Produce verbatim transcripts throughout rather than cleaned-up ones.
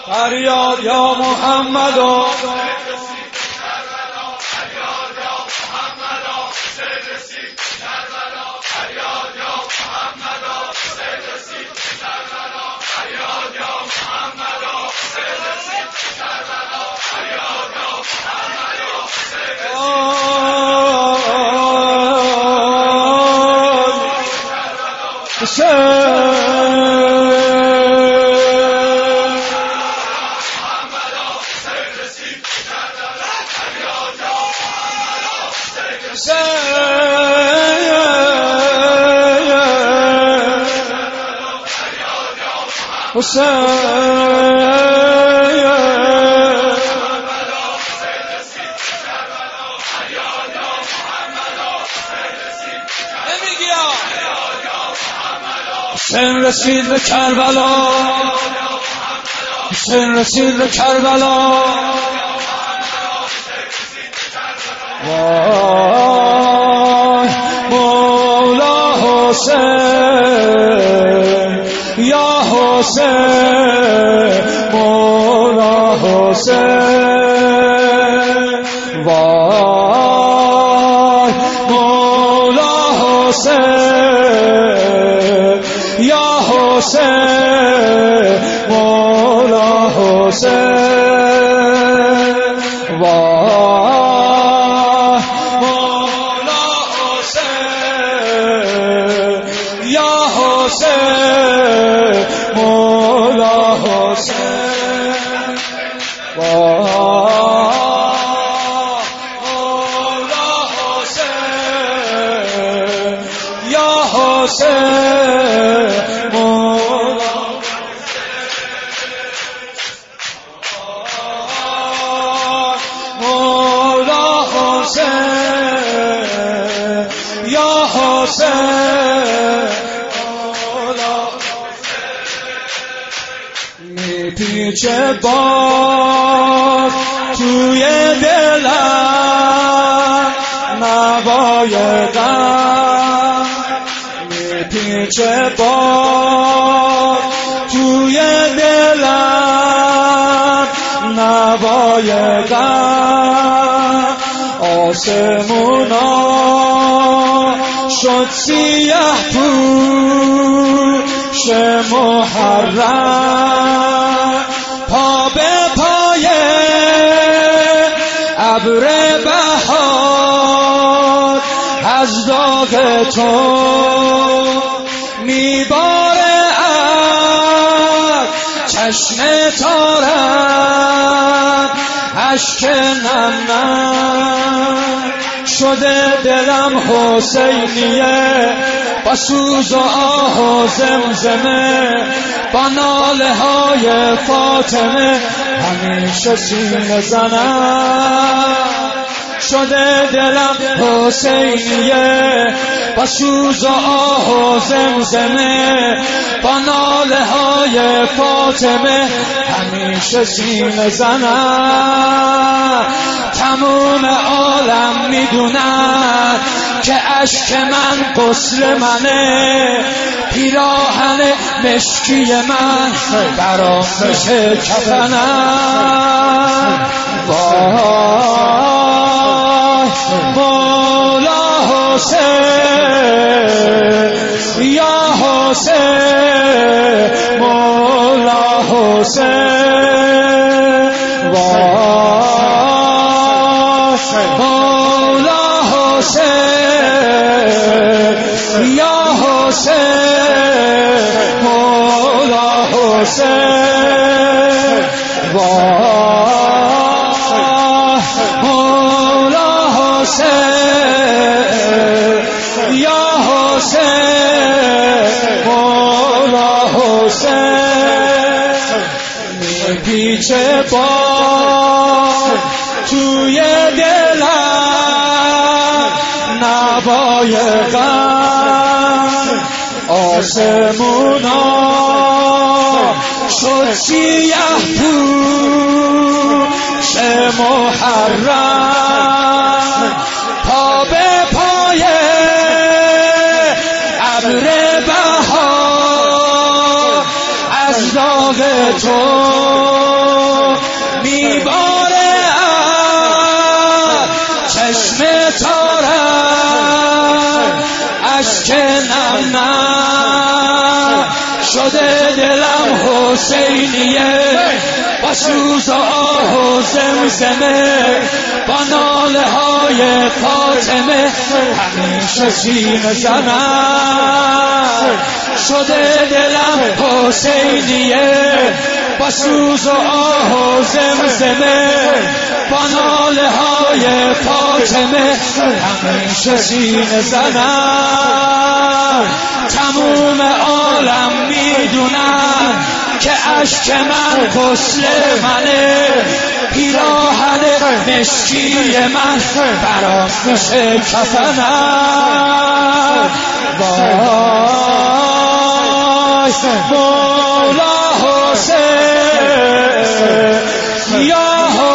فریاد یا محمد حسین رسید به کربلا، حسین رسید به کربلا، وای مولا حسین یا حسین مولا حسین، وای مولا حسین یا حسین مولا حسین، وای مولا حسین یا حسین مولا حسین، وای مولا حسین یا حسین مولا مولا حسین یا حسین مولا میپیچه باز توی دلم نوای غم، میپیچه باز توی دلم نوای غم، آسمونا شد سیاه پوش محرم، پا به پای ابر بهار از داغ تو میباره از چشم تارم، اشک نم نم شده دلم حسینیه، با سوز و آه و زمزمه، با ناله های فاطمه همیشه سینه زنم، شده دلم حسینیه، با سوز و آه و زمزمه، با ناله های فاطمه همیشه سینه زنم، تموم عالم میدونن که اشک من غسل منه، پیراهن مشکی من برام میشه کفنم، وای مولا حسین یا حسین مولا حسین، وای مولا حسین یا حسین مولا حسین، وای مولا حسین یا حسین مولا حسین، میپیچه باز توی دلم نوای غم، آسمونا شد سیاه پوش محرم، پا به پای ابر بهار از داغ تو حسینیه با سوز و آه و زمزمه با ناله های فاطمه همیشه سینه زنم شده دلم حسینیه با سوز و آه و زمزمه با ناله های فاطمه همیشه سینه زنم تموم عالم میدونن که اشک من غسل منه پیراهن مشکی من برات میشه کفنم وای مولا حسین یا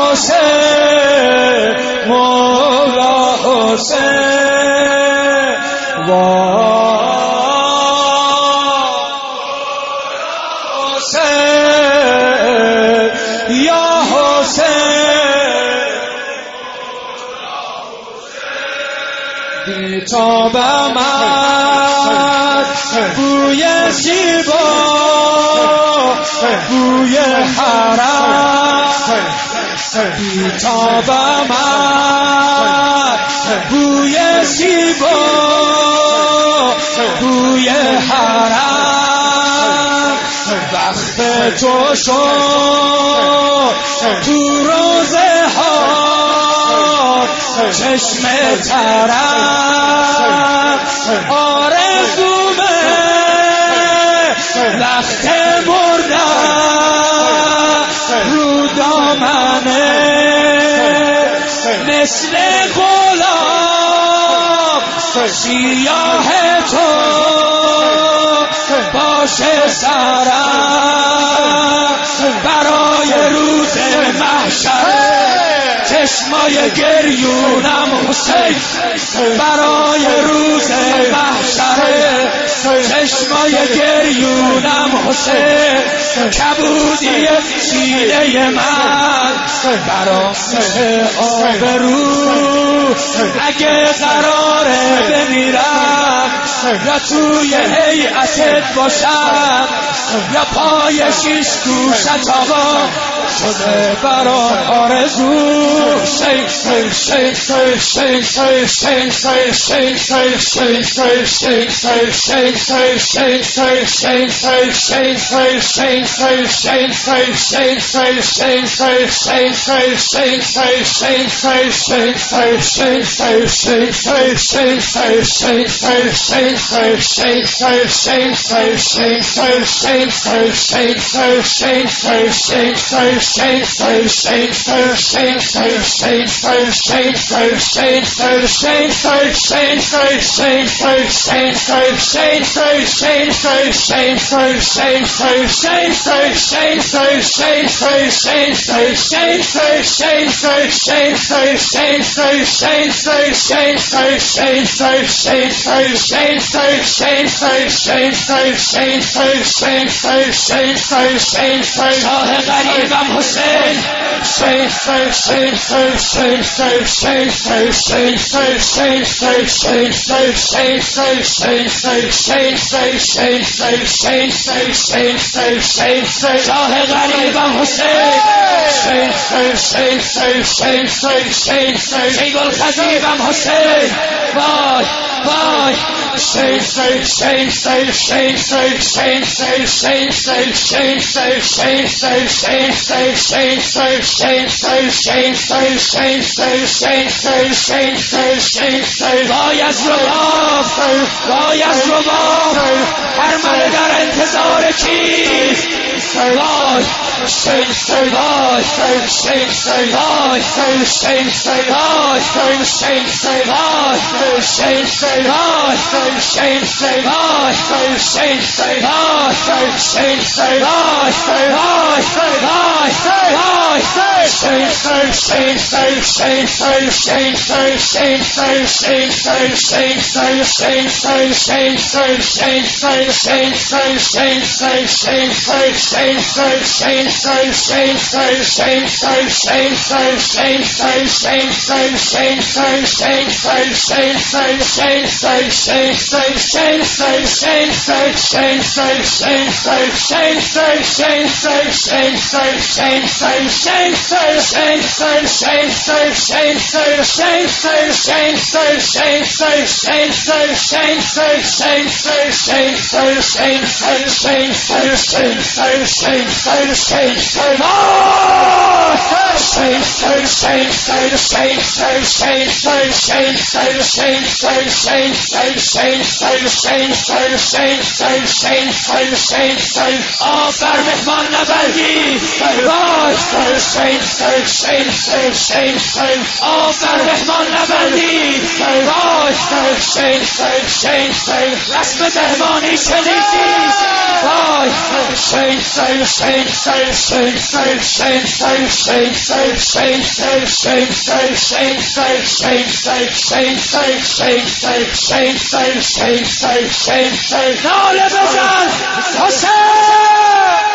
حسین مولا حسین وای یا حسین بیتاب آمد بوی زیبا بوی حرم بیتاب آمد بوی زیبا بوی حرم وقت تو شد تو روزه ها چشم ترم آرزومه وقت مردن رو دامنه مثل غلام سیاه تو باشه سرم برای روز محشر چشمای گریونم حسین برای روز محشر چشمای گریونم حسین کبودی سینه من برام میشه آبرو اگه قراره بمیرم یا توی هیئتت باشم یا پای شیش گوشت آقا شده برام آرزو شین شین شین شین شین شین شین شین شین شین شین شین شین شین شین شین شین شین شاه غریبم حسین شین شین شین شین شین شین شین شین شین شین شین شین شاه غریبم حسین شین شین شین شین شین شین گل خزیبم حسین وای وای شین شین شین شین شین شین شین شین شین شین شین وای از رباب وای از رباب ارمنه در انتظار کیست وای شین شین وای شین شین وای شین شین وای شین شین وای شین شین وای شین شین وای شین شین وای شین شین وای وای وای وای آفر مهمان نبردی باش آفر مهمان نبردی باش رسم درمانی شنیدی باش ناله بزن حسین